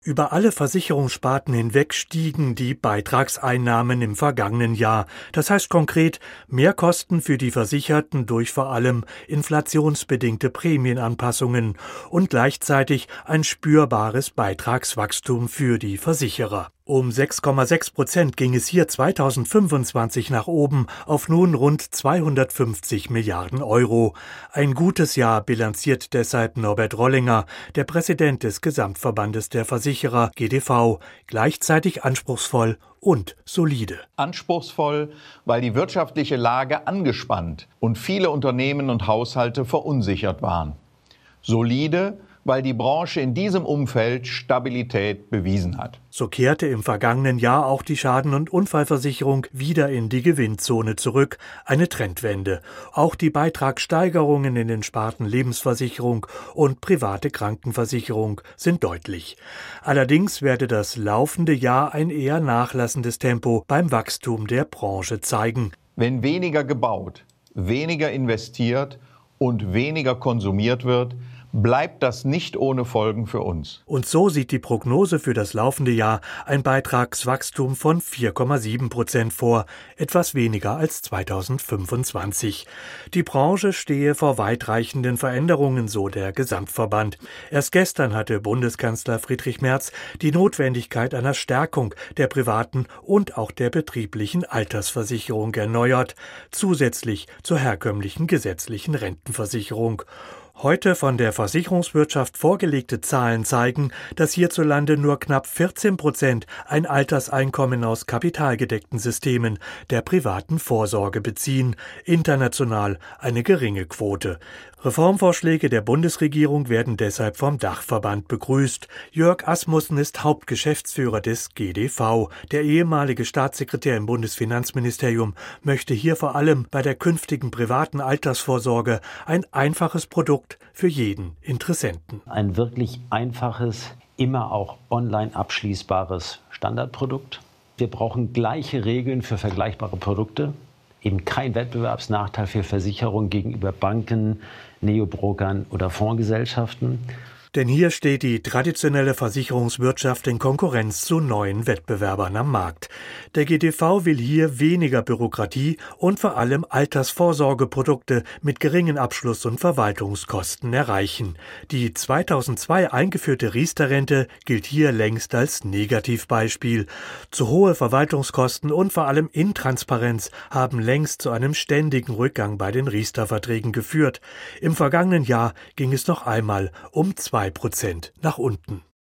Über alle Versicherungssparten hinweg stiegen die Beitragseinnahmen im vergangenen Jahr. Das heißt konkret Mehrkosten für die Versicherten durch vor allem inflationsbedingte Prämienanpassungen und gleichzeitig ein spürbares Beitragswachstum für die Versicherer. Um 6,6% ging es hier 2025 nach oben auf nun rund 250 Milliarden Euro. Ein gutes Jahr bilanziert deshalb Norbert Rollinger, der Präsident des Gesamtverbandes der Versicherer GDV, gleichzeitig anspruchsvoll und solide. Anspruchsvoll, weil die wirtschaftliche Lage angespannt und viele Unternehmen und Haushalte verunsichert waren. Solide, weil die Branche in diesem Umfeld Stabilität bewiesen hat. So kehrte im vergangenen Jahr auch die Schaden- und Unfallversicherung wieder in die Gewinnzone zurück. Eine Trendwende. Auch die Beitragssteigerungen in den Sparten Lebensversicherung und private Krankenversicherung sind deutlich. Allerdings werde das laufende Jahr ein eher nachlassendes Tempo beim Wachstum der Branche zeigen. Wenn weniger gebaut, weniger investiert und weniger konsumiert wird, bleibt das nicht ohne Folgen für uns. Und so sieht die Prognose für das laufende Jahr ein Beitragswachstum von 4,7% vor, etwas weniger als 2025. Die Branche stehe vor weitreichenden Veränderungen, so der Gesamtverband. Erst gestern hatte Bundeskanzler Friedrich Merz die Notwendigkeit einer Stärkung der privaten und auch der betrieblichen Altersversicherung erneuert, zusätzlich zur herkömmlichen gesetzlichen Rentenversicherung. Heute von der Versicherungswirtschaft vorgelegte Zahlen zeigen, dass hierzulande nur knapp 14% ein Alterseinkommen aus kapitalgedeckten Systemen der privaten Vorsorge beziehen, international eine geringe Quote. Reformvorschläge der Bundesregierung werden deshalb vom Dachverband begrüßt. Jörg Asmussen ist Hauptgeschäftsführer des GDV. Der ehemalige Staatssekretär im Bundesfinanzministerium möchte hier vor allem bei der künftigen privaten Altersvorsorge ein einfaches Produkt für jeden Interessenten. Ein wirklich einfaches, immer auch online abschließbares Standardprodukt. Wir brauchen gleiche Regeln für vergleichbare Produkte. Eben kein Wettbewerbsnachteil für Versicherungen gegenüber Banken, Neobrokern oder Fondsgesellschaften. Denn hier steht die traditionelle Versicherungswirtschaft in Konkurrenz zu neuen Wettbewerbern am Markt. Der GDV will hier weniger Bürokratie und vor allem Altersvorsorgeprodukte mit geringen Abschluss- und Verwaltungskosten erreichen. Die 2002 eingeführte Riester-Rente gilt hier längst als Negativbeispiel. Zu hohe Verwaltungskosten und vor allem Intransparenz haben längst zu einem ständigen Rückgang bei den Riester-Verträgen geführt. Im vergangenen Jahr ging es noch einmal um 2% nach unten.